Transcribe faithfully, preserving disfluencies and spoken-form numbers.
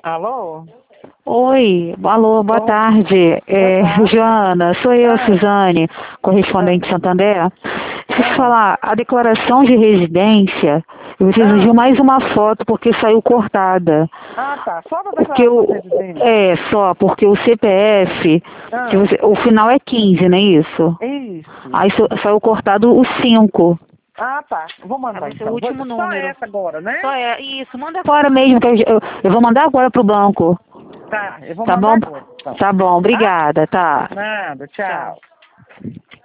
Alô? Oi, alô, boa Oi, tarde. boa É, tarde. Joana, sou eu, Ah, Suzane, correspondente ah, de Santander. Deixa eu te ah, falar, a declaração de residência, eu preciso de ah, mais uma foto porque saiu cortada. ah, tá. Só da Porque declaração de o. residência. É, só, porque o C P F, que Ah, você- o final é quinze, não é isso? isso. Aí sa- saiu cortado o cinco. Ah, tá. Vou Aí mandar vai ser o então. Vou- último Só número. essa agora, né? Só é, isso, manda agora mesmo, que eu, eu eu vou mandar agora pro banco. Tá, eu vou Tá mandar bom? agora, então. Tá bom, Tá? obrigada, tá. Nada, Tchau. tchau.